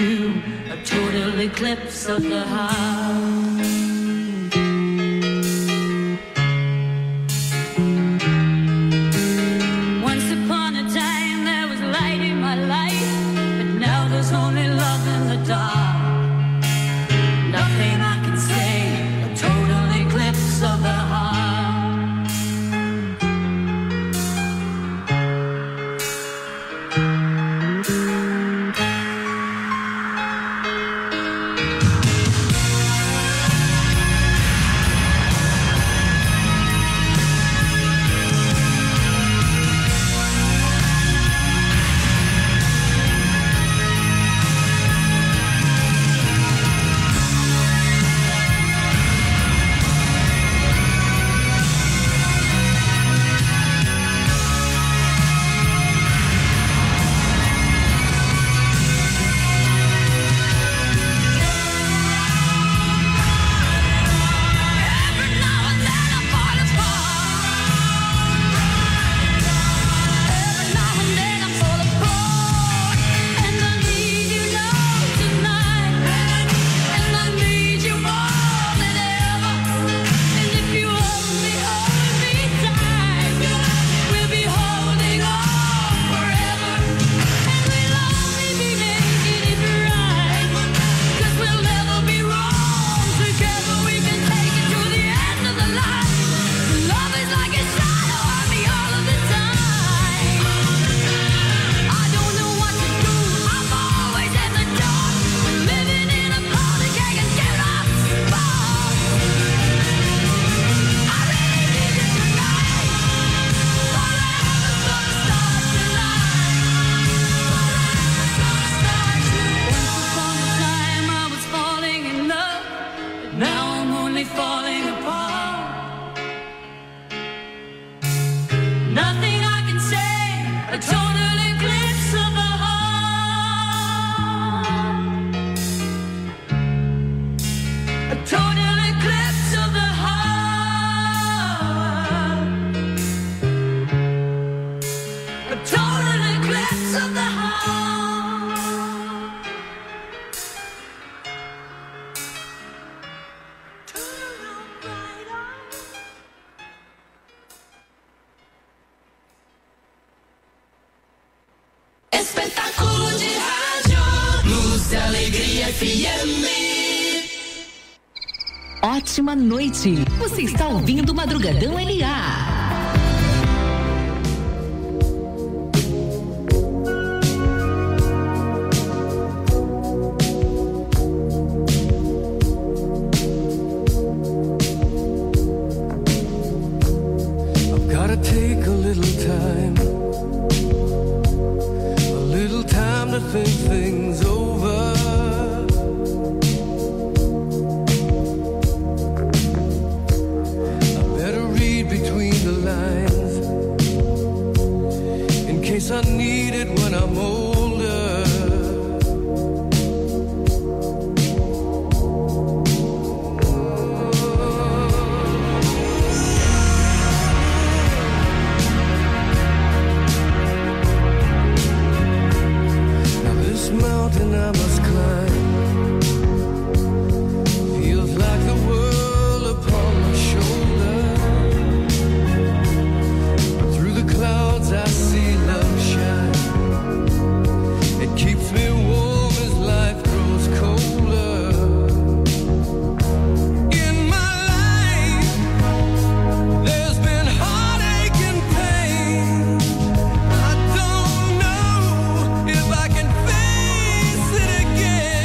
to a total eclipse of the heart. Once upon a time there was light in my life, but now there's only love in the dark. Nothing I can say, a total eclipse of the heart. Ótima noite. Você está ouvindo Madrugadão LA. Again.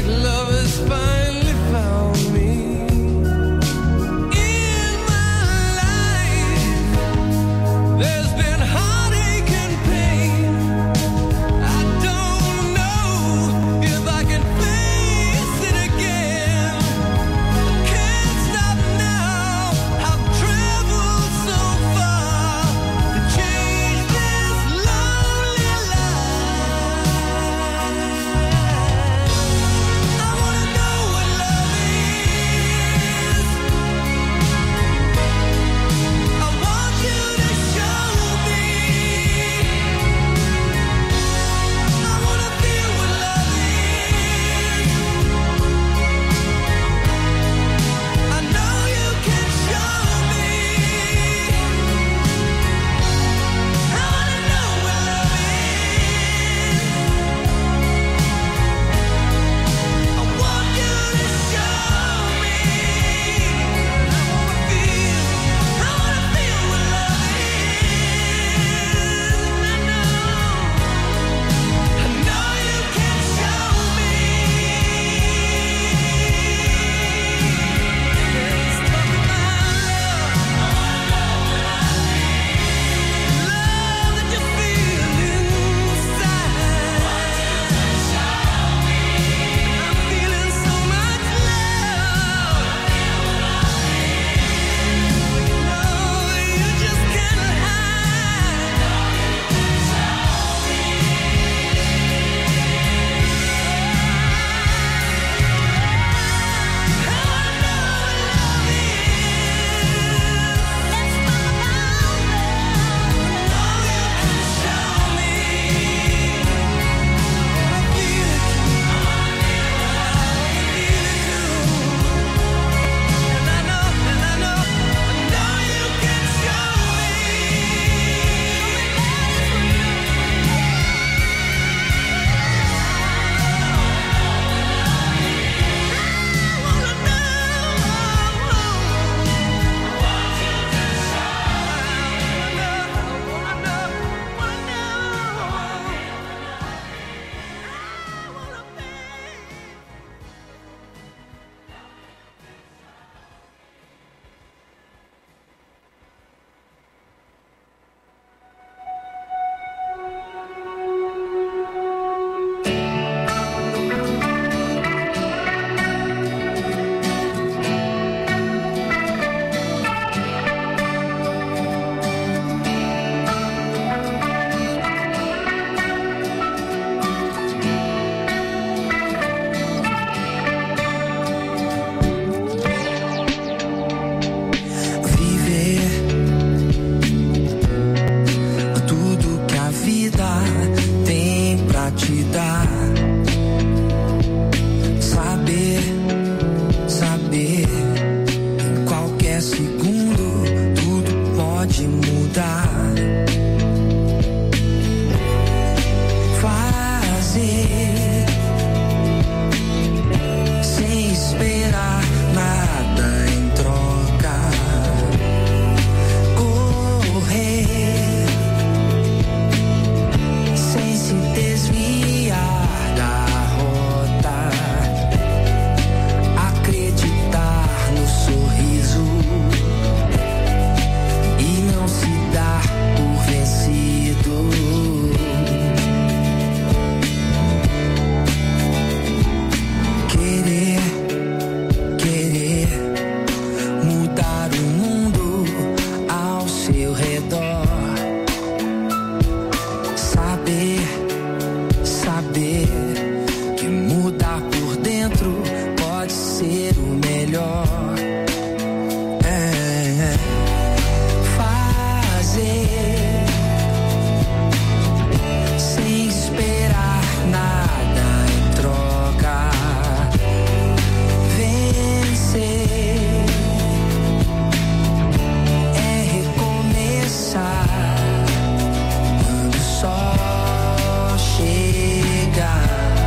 Quando o sol chegar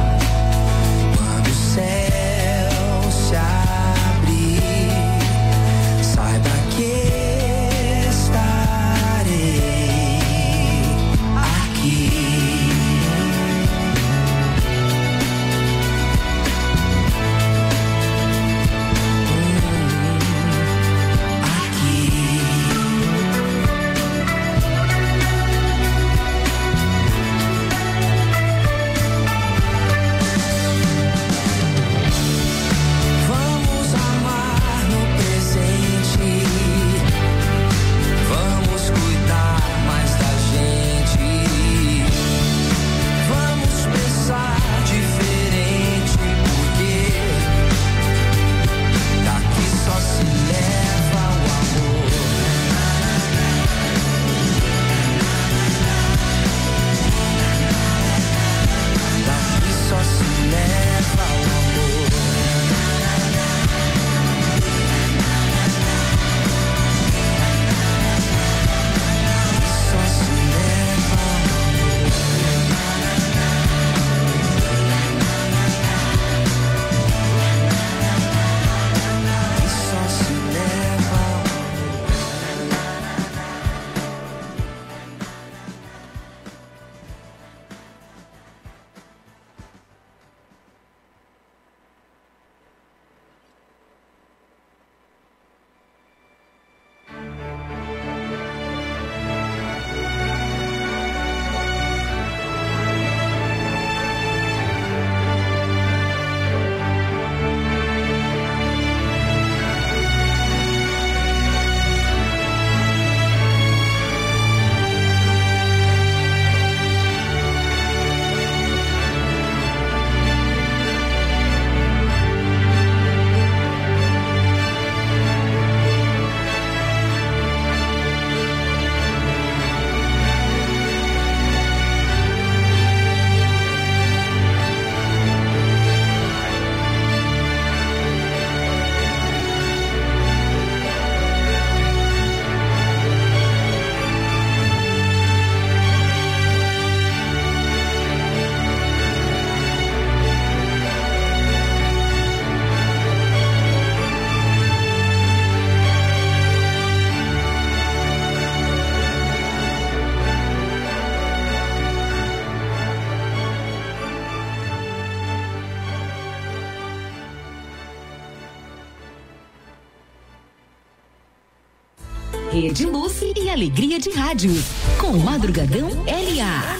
Alegria de luz e alegria de rádio. Com Madrugadão L.A.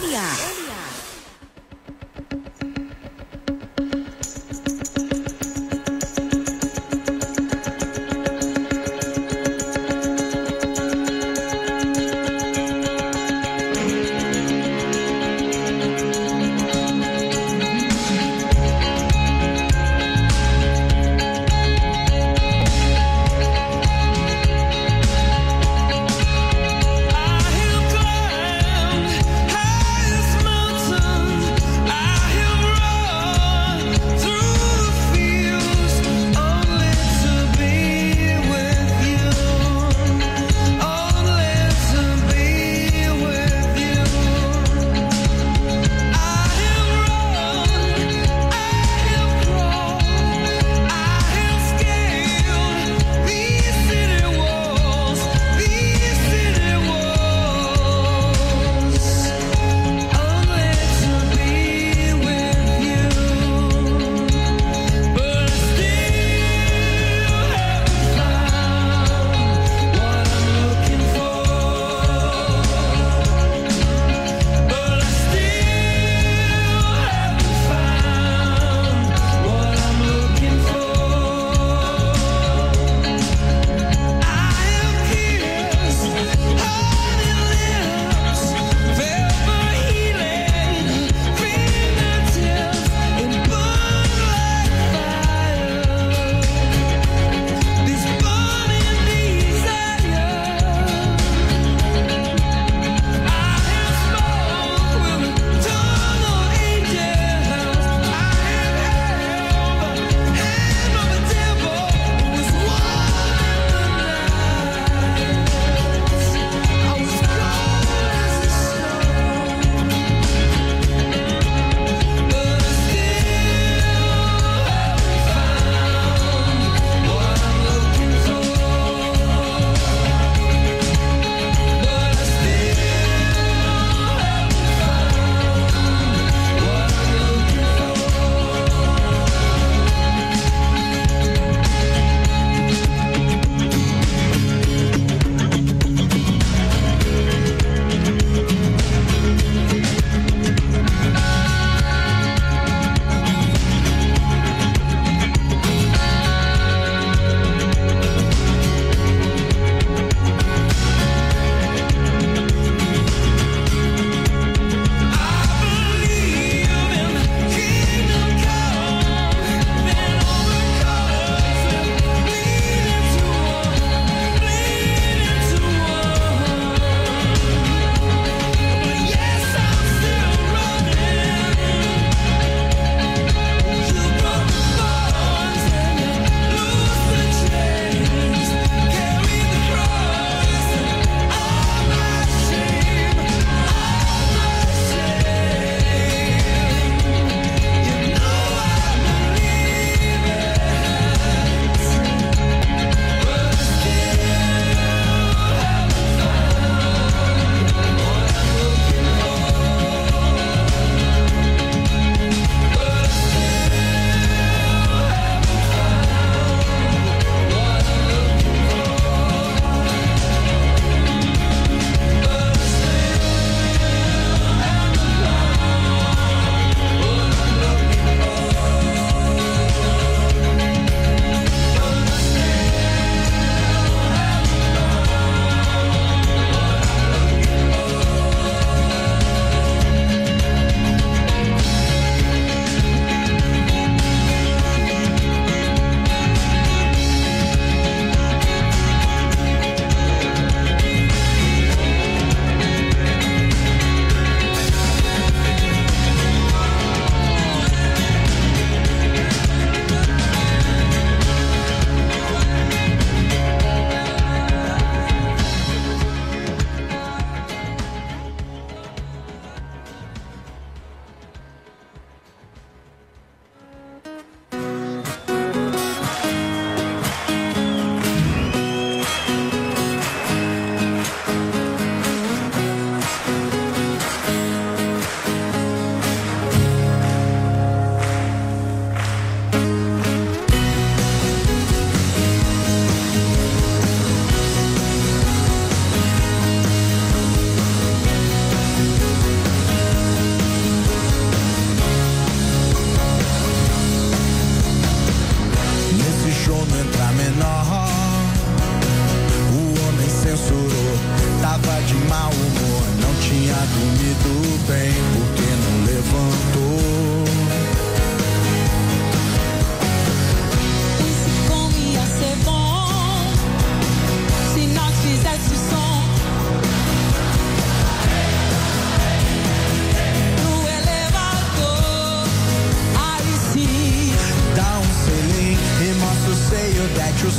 I am glad, I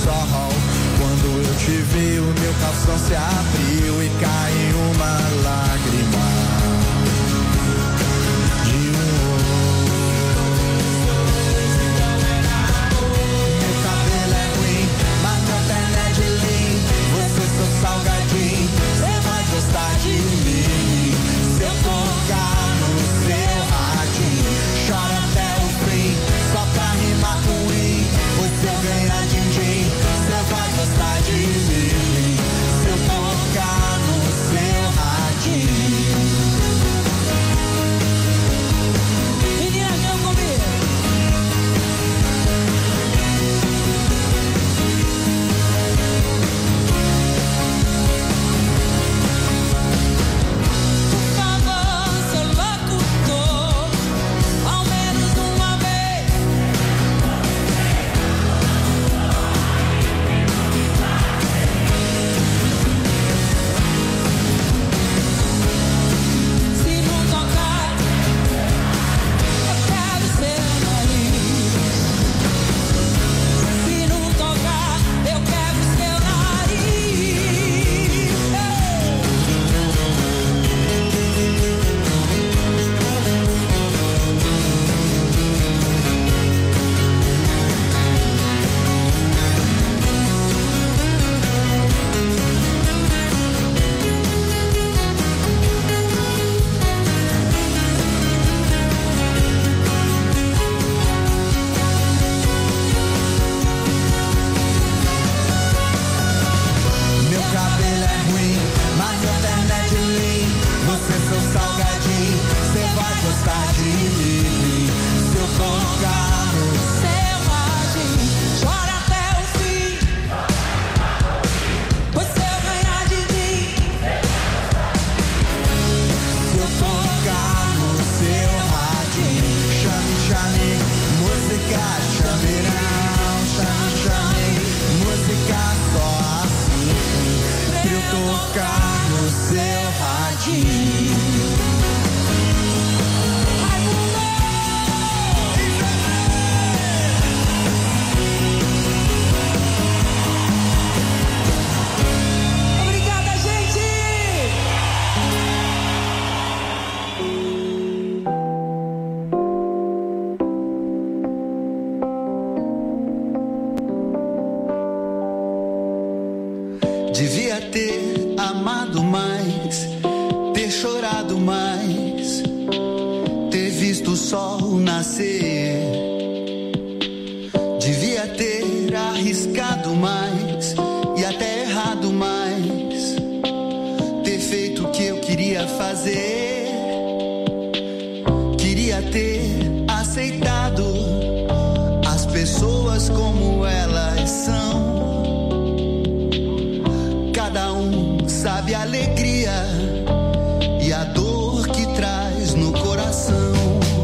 sol. Quando eu te vi, o meu calção se abriu e caiu uma lágrima de Meu cabelo é ruim, mas meu terno é de linho. Você sou salgadinho, você vai gostar de mim. Se eu tocar no seu radinho, chora até o fim, só pra rimar com i. Pois se eu ganhar din-din, você vai gostar de mim. Se eu tocar no seu radinho. Meninas, vem comigo. Por favor, seu locutor, ao menos uma vez. Se não tocar, eu quero seu nariz. Se não tocar, eu quero seu nariz. Meu cabelo é ruim, mas meu terno é de linho. Você sou salgadinho, você vai gostar de mim. Se eu tocar no seu radinho, chora até o fim. Pois se eu ganhar de mim, se eu tocar no seu radinho, chame, chame, música, chame não, chame, chame, música só assim. Se eu tocar no seu radinho. Obrigada, gente! Devia ter amado mais, ter chorado mais, ter visto o sol nascer. Devia ter arriscado mais e até errado mais, ter feito o que eu queria fazer. Queria ter aceitado as pessoas como elas são. Cada um sabe a alegria e a dor que traz no coração.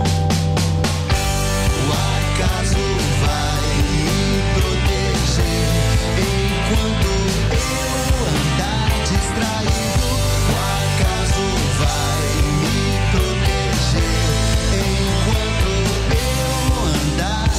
O acaso vai me proteger enquanto eu andar distraído. O acaso vai me proteger enquanto eu andar.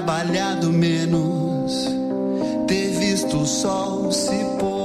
trabalhado menos, ter visto o sol se pôr.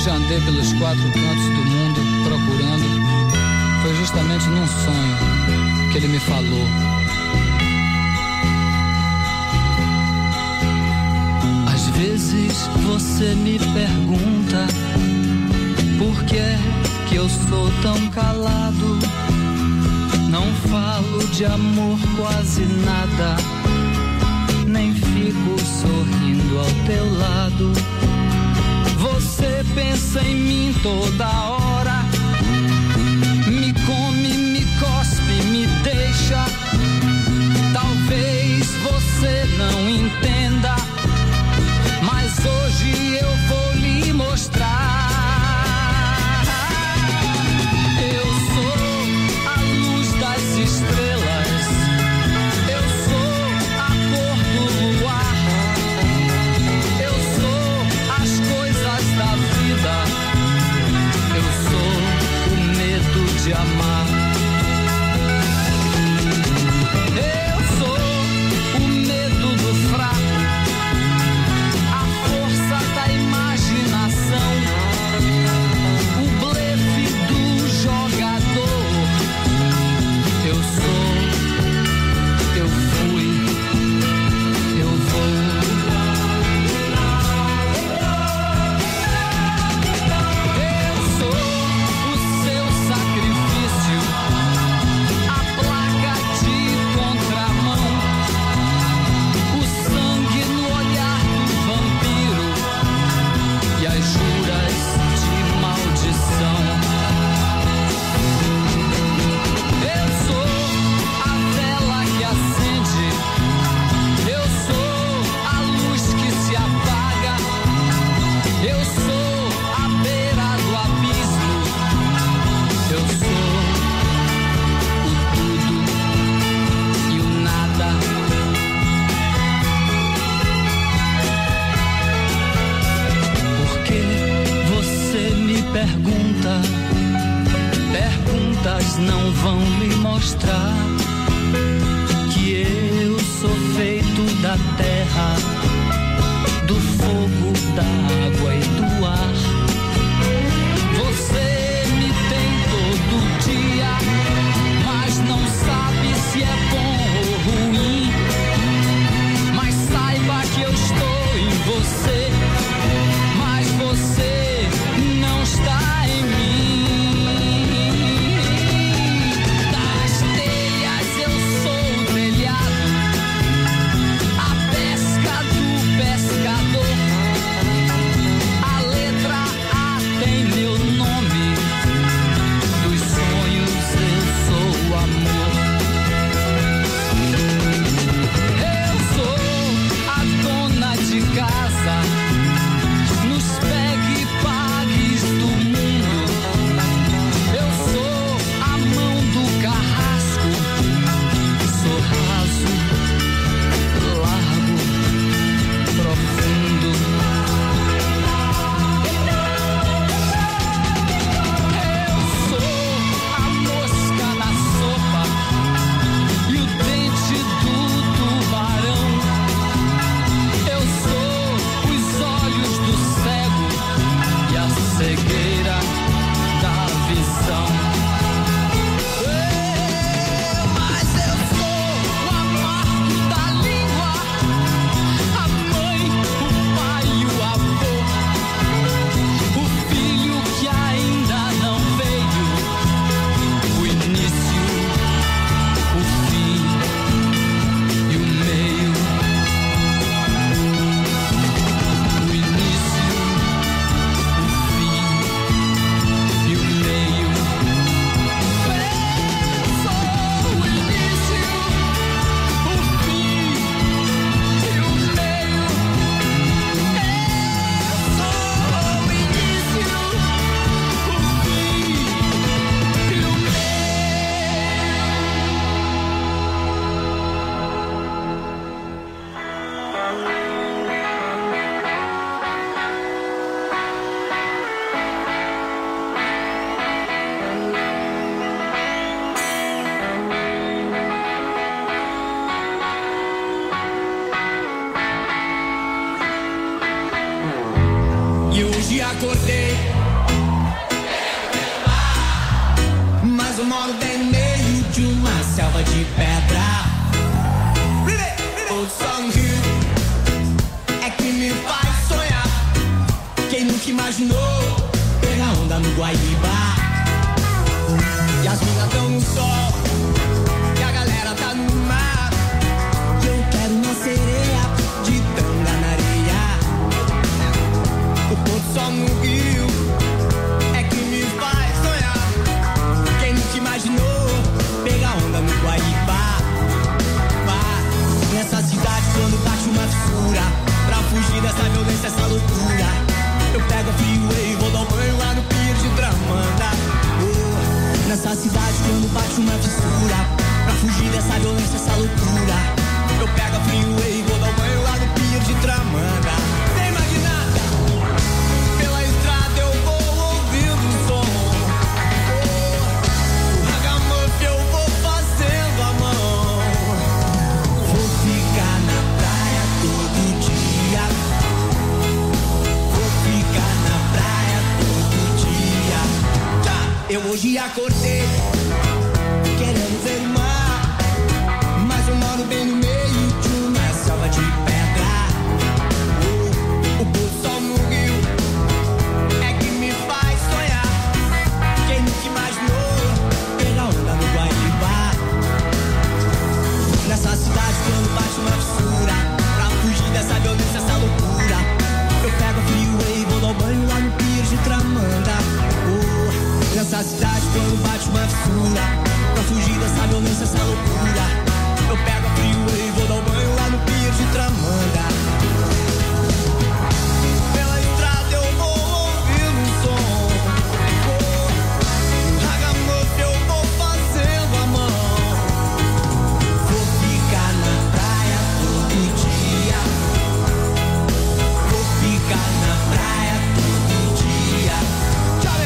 já andei pelos 4 cantos do mundo procurando, foi justamente num sonho que ele me falou. Às vezes você me pergunta por que é que eu sou tão calado. Não falo de amor quase nada, nem fico sorrindo ao teu lado. Você pensa em mim toda hora, me come, me cospe, me deixa. Talvez você não entenda, mas hoje eu vou lhe mostrar. Eu sou a luz das estrelas, eu sou a cor do luar, eu sou as coisas da vida, eu sou o medo de amar. Eu sou o medo do fraco, a força da imaginação, o blefe do jogador. Eu sou, eu fui, eu vou. Eu sou o seu sacrifício, a placa de contramão, o sangue no olhar do vampiro e as juras de maldição. Eu sou a vela que acende, eu sou a luz que se apaga, eu sou a beira do abismo, eu sou o tudo e o nada. Porque você me pergunta, perguntas não vão lhe mostrar que eu sou feito da terra, do fogo, da água e do ar. Você me tem todo dia, mas não sabe se é bom ou ruim. Mas saiba que eu estou em você, mas você não está em mim. Das telhas eu sou o telhado, a pesca do pescador, a letra A tem meu nome, dos sonhos eu sou o amor. Eu sou a dona de casa, nos pegue e pagues do mundo. Eu sou a mão do carrasco, sou raso, largo, profundo. Eu sou a mosca na sopa e o dente do tubarão. Eu sou os olhos do cego e a cegueira da visão. Mas eu sou o amargo da língua, a mãe, o pai e o avô, o filho que ainda não veio, o início, o fim e o meio. O início, o fim imaginou pegar onda no Guaíba. E as minas tão no sol, e a galera tá no mar. E eu quero uma sereia de tanga na areia. O pôr do sol no rio é que me faz sonhar. Quem nunca imaginou pegar onda no Guaíba? Nessa cidade quando bate uma fissura, pra fugir dessa violência, essa loucura, eu pego a freeway e vou dar um banho lá no pier de Tramanda. Nessa cidade quando bate uma fissura, pra fugir dessa violência, essa loucura, eu pego a freeway e vou dar um banho lá no pier de Tramanda. Tem magnata, pela estrada eu vou ouvindo o som. O ragamuffin eu vou fazendo a mão. Vou ficar na praia todo dia. Vou ficar na praia todo dia. Eu hoje acordei querendo ver o mar, mas eu moro bem no meio de uma selva de pedra. O pôr do sol no rio é que me faz sonhar. Quem nunca imaginou pegar onda no Guaíba? Nessa cidade quando bate uma fissura, pra fugir dessa violência, essa loucura, eu pego a freeway e vou dar um banho lá no pier de Tramanda. Nessa cidade quando bate uma fissura, pra fugir dessa violência, essa loucura, eu pego a freeway e vou dar um banho lá no pier de Tramanda. Pela estrada eu vou ouvindo um som. Ragamuffin eu vou fazendo a mão. Vou ficar na praia todo dia. Vou ficar na praia todo dia. Tchau,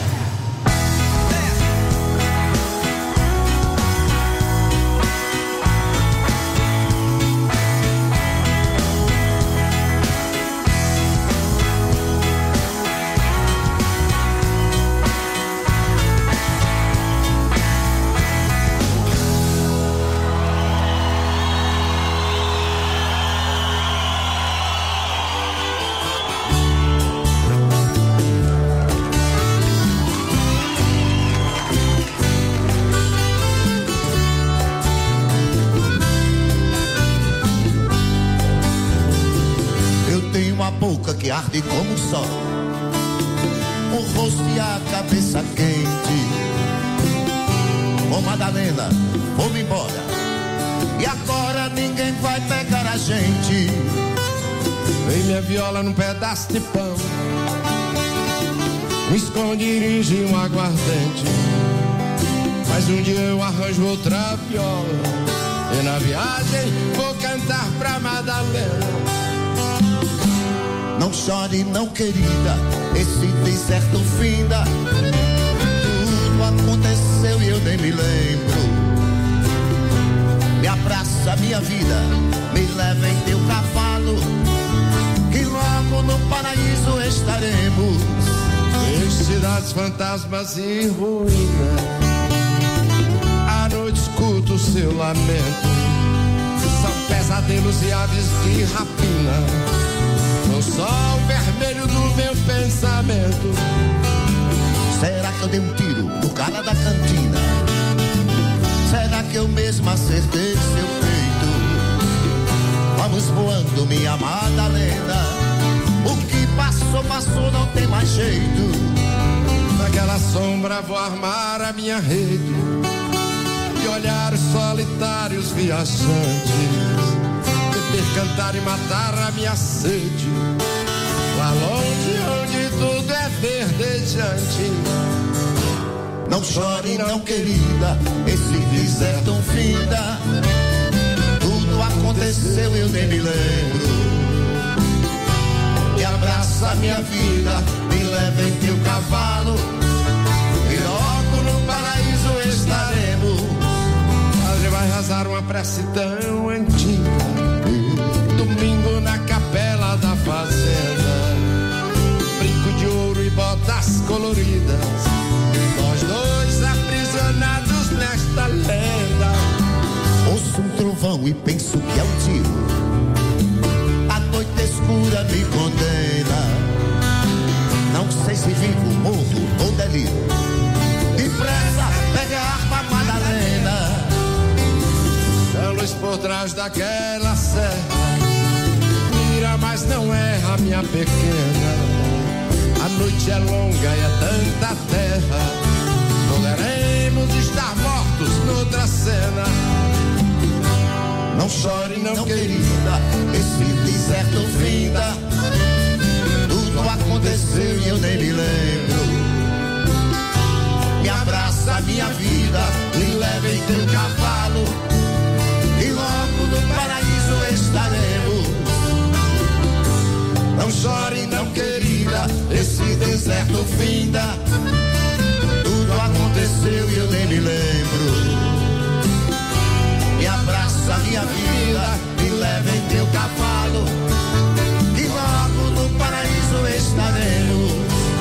boca que arde como o sol, o rosto e a cabeça quente. Ô Madalena, vou-me embora, e agora ninguém vai pegar a gente. Vem minha viola num pedaço de pão, um esconderijo e um aguardente. Mas um dia eu arranjo outra viola, e na viagem vou cantar pra Madalena. Não chore não querida, esse deserto finda. Tudo aconteceu e eu nem me lembro. Me abraça minha vida, me leva em teu cavalo, que logo no paraíso estaremos. Em cidades fantasmas e ruínas, à noite escuto o seu lamento. São pesadelos e aves de rapina, no sol vermelho do meu pensamento. Será que eu dei um tiro no cara da cantina? Será que eu mesmo acertei seu peito? Vamos voando, minha Madalena, o que passou, passou, não tem mais jeito. Naquela sombra vou armar a minha rede e olhar os solitários viajantes, beber, cantar e matar a minha sede, lá longe onde tudo é verdejante. Não chore não querida, esse deserto finda. Tudo aconteceu, eu nem me lembro. Me abraça minha vida, me leva em teu cavalo, e logo no paraíso estaremos. Padre vai rezar uma prece tão antiga, domingo na capela da fazenda, brinco de ouro e botas coloridas, nós dois aprisionados nesta lenda. Ouço um trovão e penso que é um tiro, a noite escura me condena. Não sei se vivo, morro ou delírio. Depressa, pegue a arma, Madalena. A luz por trás daquela serra, mira, mas não erra, minha pequena. A noite é longa e é tanta terra, poderemos estar mortos noutra cena. Não chore, não querida, esse deserto finda. Tudo aconteceu e eu nem me lembro. Me abraça, minha vida, me leva em teu cavalo, e logo no paraíso estaremos. Não chore, não querida, esse deserto finda. Tudo aconteceu e eu nem me lembro. Me abraça, minha vida, me leva em teu cavalo, e logo no paraíso estaremos.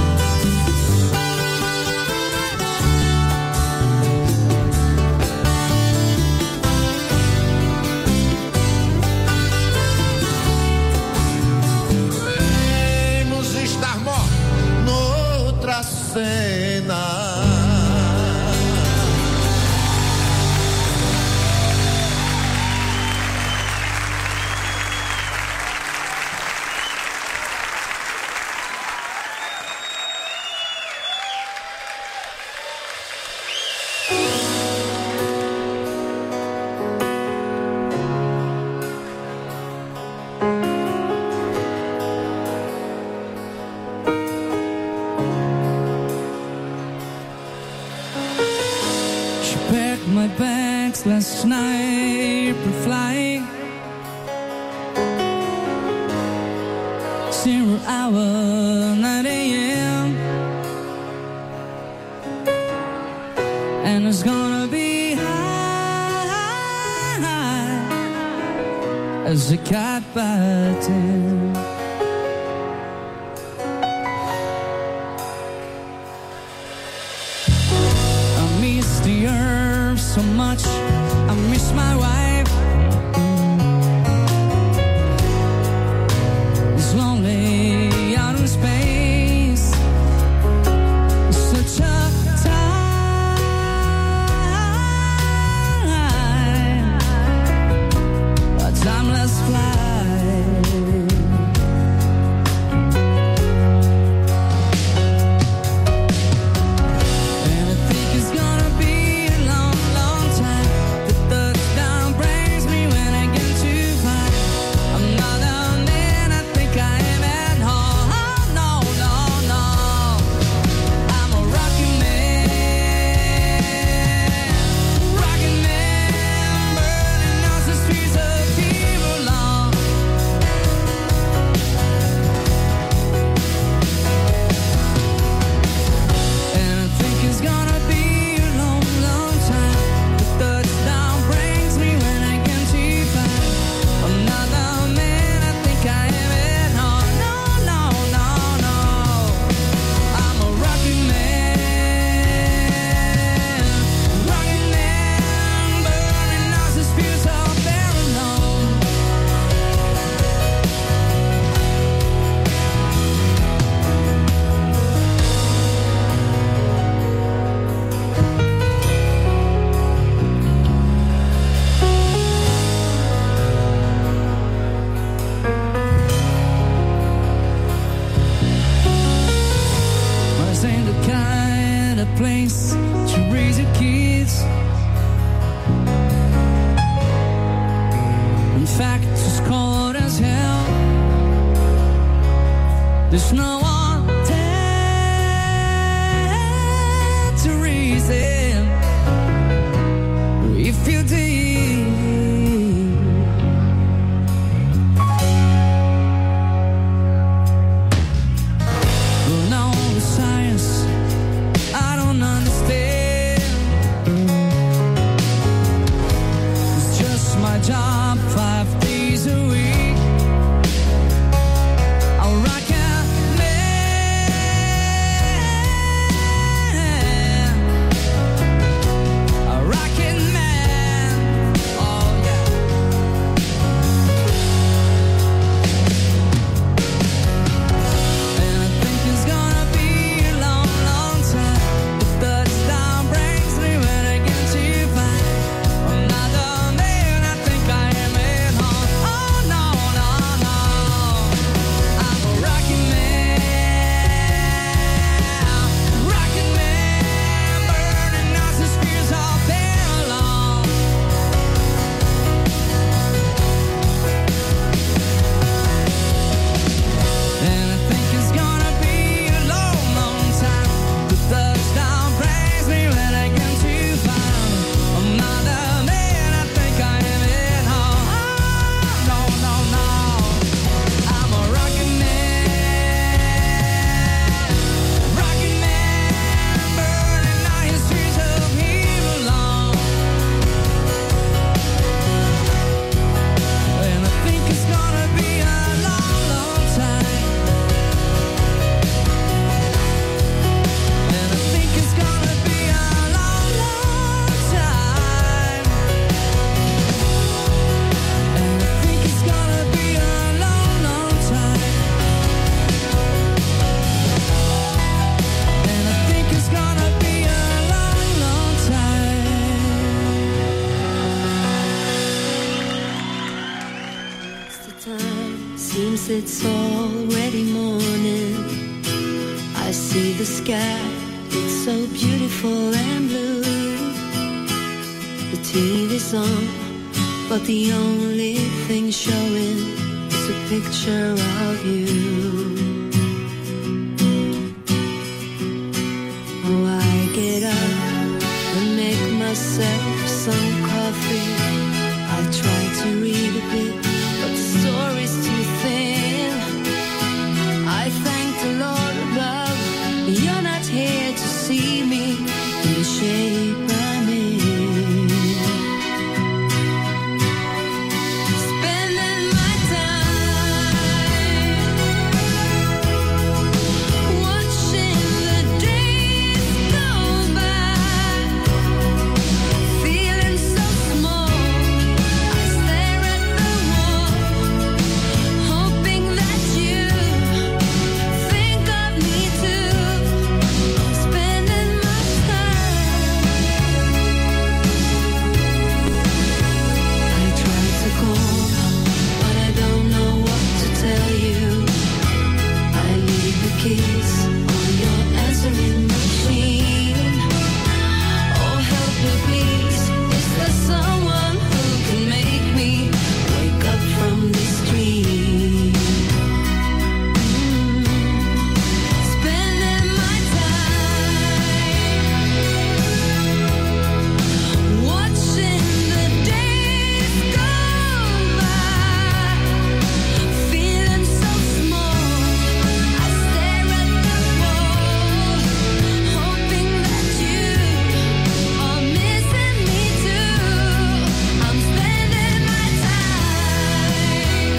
podemos estar mortos Noutra cena. My bags last night were flying 0 hour 9 a.m. and it's gonna be high as a cat by 10. I miss the earth so much, I miss my wife. It's lonely out in space, such a timeless flight. And I think it's gonna be a long, long time. The touchdown brings me when I get to find I'm not down there, and I think I am at home. Oh, no, no, no, I'm a rocking man, burning out the streets of people long. And I think it's gonna be a long, long time. The touchdown brings me when I can see find another man. I think I am at home. No, no, no, no, I'm a rocking man, burning out the spears of there alone. But this ain't the kind of place to raise your kids. In fact, it's cold as hell. There's no one there to raise them. If you did, well, no, the science I don't understand. It's just my job 5 days a week. I'll rock out, man. it's already morning. I see the sky, it's so beautiful and blue. The TV's on, but the only thing showing is a picture of you. Oh, I get up and make myself some coffee. I try to read a bit, but the story's too thin. I thank the Lord above, you're not here to see me in the shape I'm in. Spending my time watching the days go by, feeling so small. I stare at the wall, hoping that you think of me too. Spending my time. I try to call, but I don't know what to tell you. I leave the keys on your answering machine. Oh, help me please, is there someone who can make me wake up from this dream? Spending my time watching the days go by, feeling so small. I stare at the wall, hoping that you are missing me too. I'm spending my time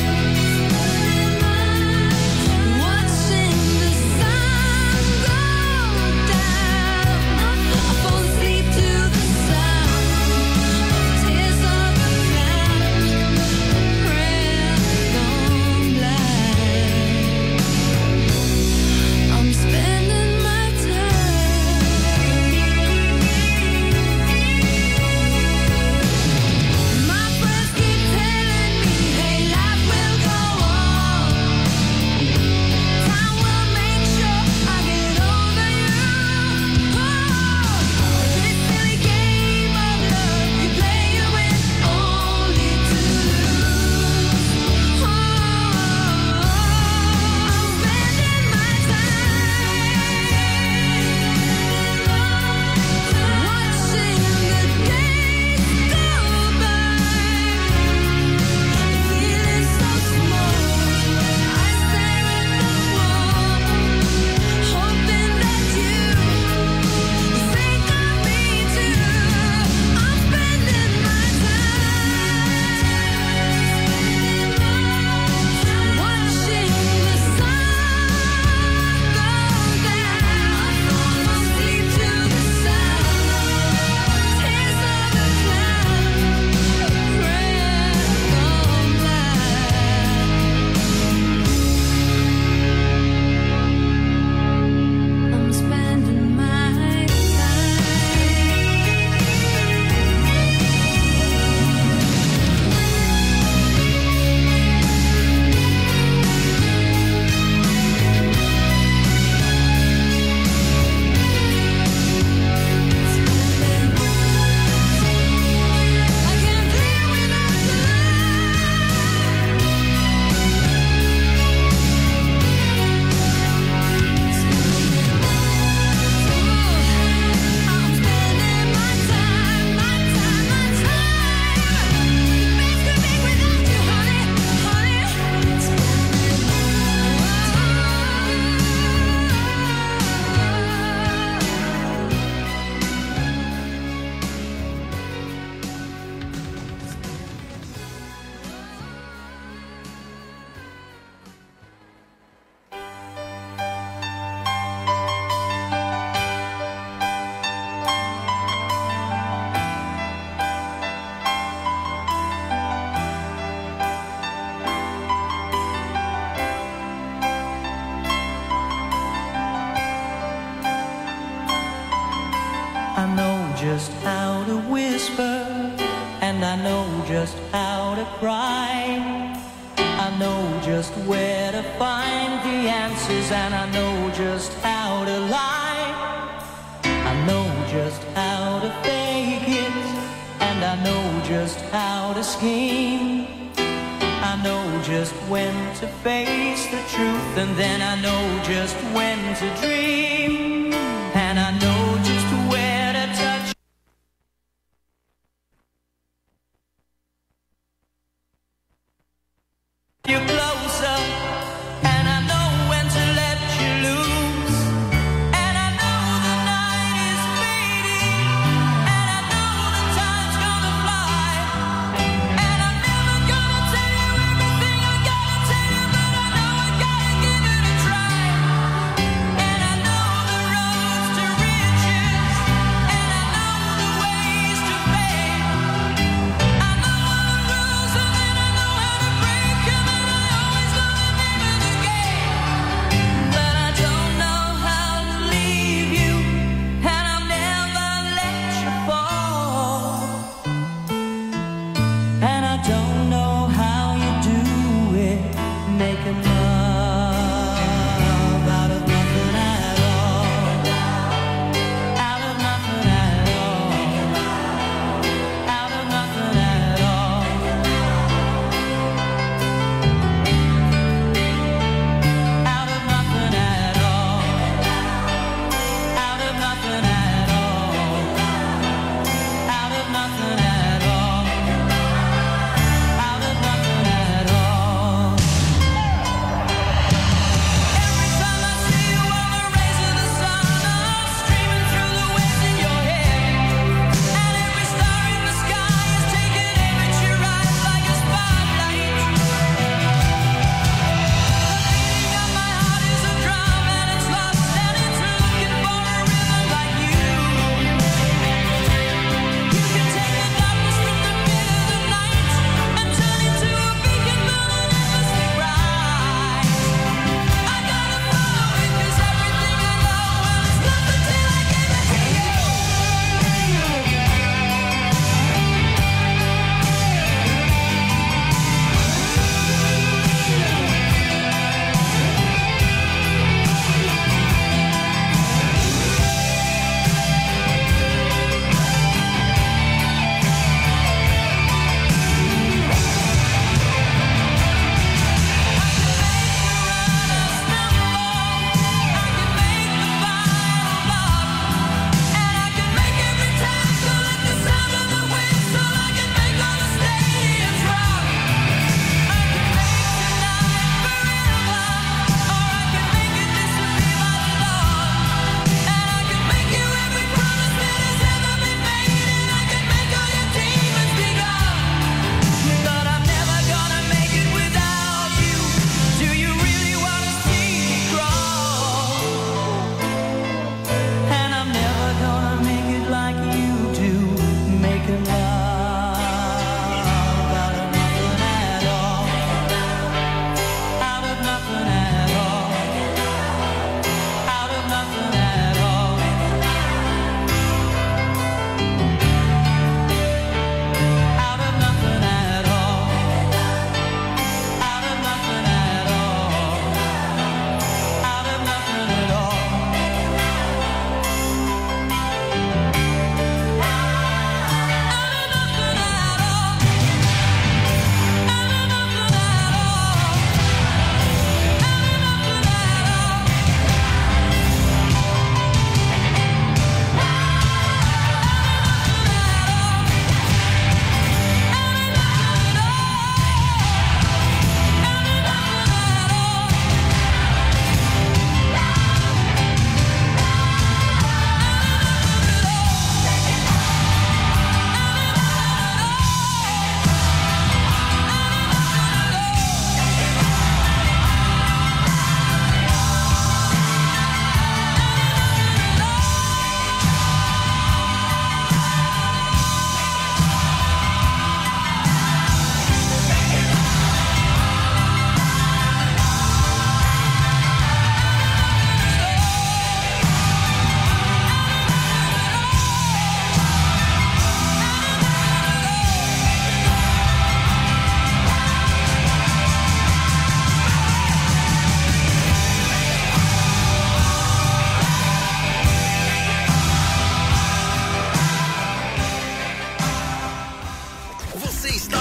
watching the sun go down. I fall asleep to the sound of tears of a clown, prayer gone blind. I'm spending my time. My friends keep telling me, hey, life will go on. Time will make sure I get over you. Oh, this silly game of love you play, you win only to lose. Oh, I'm spending my time watching the days go by, feeling so small. I stare at the wall, hoping that you think of me too. I'm spending my time watching the sun go down. I fall asleep to the sound of tears of a clown, prayer gone blind. I'm spending my time. I can't live without the I'm spending my time, my time, my time. Makes me think without you, honey, honey. I know just how to whisper, and I know just how to cry. I know just where to find the answers, and I know just how to lie. I know just how to fake it, and I know just how to scheme. I know just when to face the truth, and then I know just when to dream. And I know just where to touch you closer, and I know when to let you loose. And I know the night is fading, and I know the time's gonna fly. And I'm never gonna tell you everything I gotta tell you, but I know I gotta give it a try. And I know the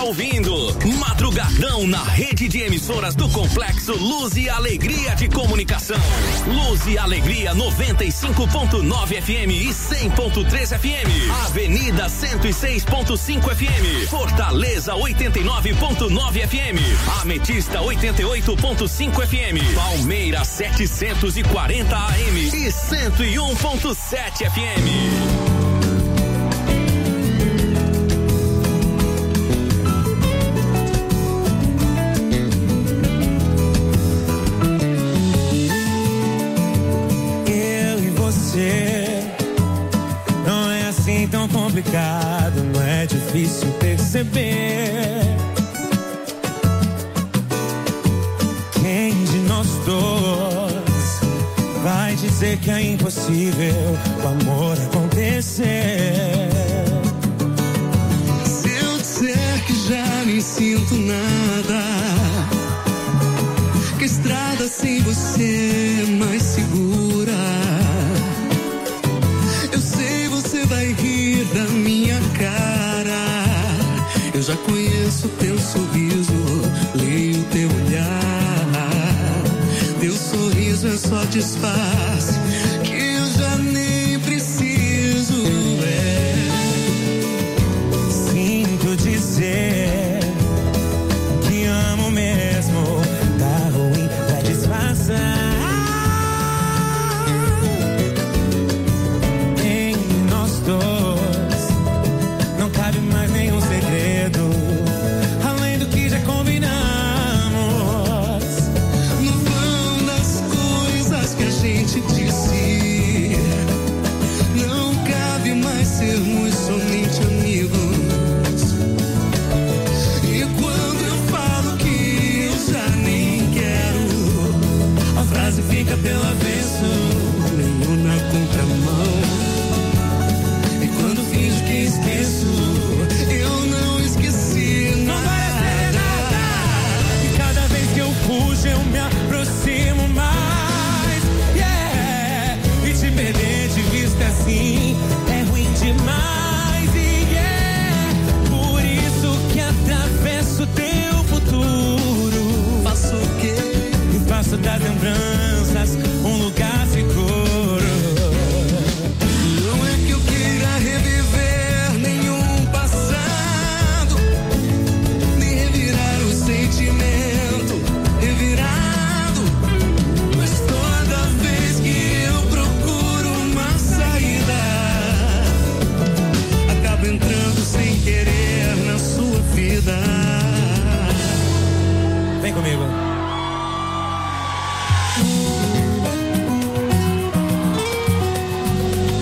está ouvindo Madrugadão na rede de emissoras do Complexo Luz e Alegria de Comunicação. Luz e Alegria 95.9 FM e 100.3 FM. Avenida 106.5 FM. Fortaleza 89.9 FM. Ametista 88.5 FM. Palmeiras 740 AM e 101.7 FM. Não é assim tão complicado, não é difícil perceber. Quem de nós dois vai dizer que é impossível o amor acontecer? Se eu disser que já nem sinto nada, que a estrada sem você é mais segura, eu sei você vai rir da minha cara. Eu já conheço teu sorriso, leio teu olhar. Teu sorriso é só disfarce